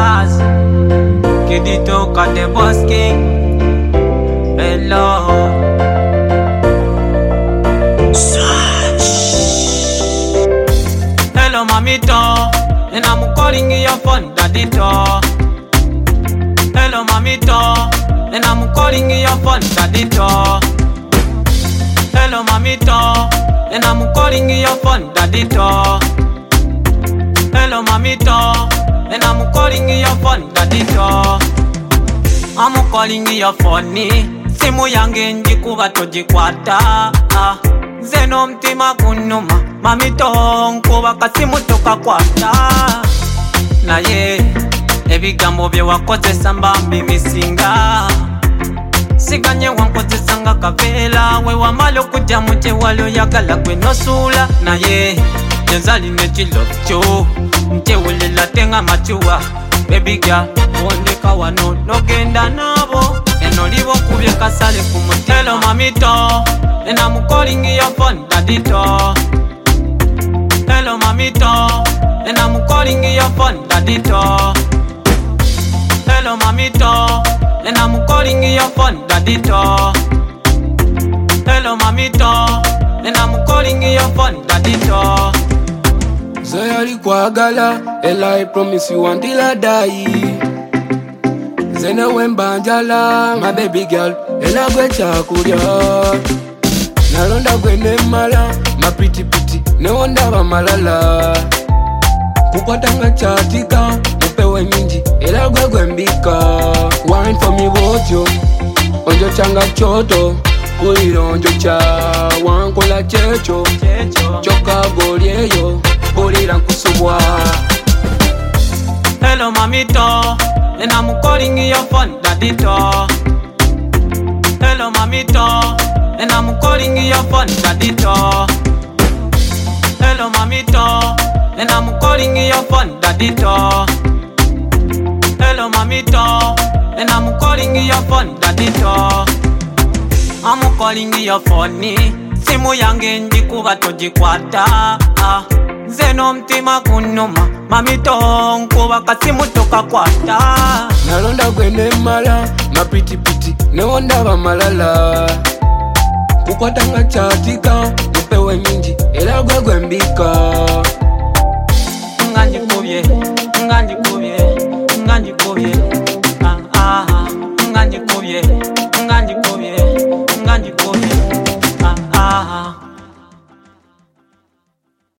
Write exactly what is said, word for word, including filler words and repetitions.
Stars, Kidito got the boss king. Hello. Hello, mamito, and I'm calling your phone, daddy-to. Hello, mamito, and I'm calling your phone, daddy-to. Hello, mamito, and I'm calling your phone, daddy-to. Hello, mamito, and I'm calling your phone, daddy-to. I'm calling your phone, simu yange njikuba tojikwata. Zeno mtima kunuma, mamito nkuba kasimu toka kwata. Na ye, ebigambo bye wakozesa mbambi misinga. Siganye wankozesa nga kavela, we wamala okujja mu kyewalo yagala gwe nosula. Na ye, nzali nekilokyo, nkyewulela tenga machuwa. Baby girl, wondeka wano nogenda nabo. Eno libo kubye kasale kumutima. Hello mamito, and I'm calling your phone, daddy-to. Hello mamito, and I'm calling your phone, daddy-to. Hello mamito, and I'm calling your phone, daddy-to. Hello mamito, and I'm calling your phone, daddy-to. Zayari kwagala, and I promise you until I die. Zena wembanjala, my baby girl, and I go chakuria. Nalonda gwene mala, my pretty pretty, ne wonda ba malala. Kukwatanga chatika, mupewe nyingi, ela gwe gwembika. Wine for me wojo, onjo changa choto, uliro onjo cha. Wankola checho, choka golieyo, ulira nkusubwa. Hello mamito, and I'm calling your phone, daddy-to. Hello mamito, and I'm calling your phone, daddy-to. Hello mamito, and I'm calling your phone, daddy-to. Hello mamito, and I'm calling your phone, daddy-to. I'm calling your phone, simu yange njikuba tojikwata. Zeno mtima kunuma, mamito nkuba kasimu toka kwata. Nalonda gwene mala, my pretty pretty, ne wonda ba malala. Kukwatanga chatika, mupewe nyingi, ela gwe gwembika.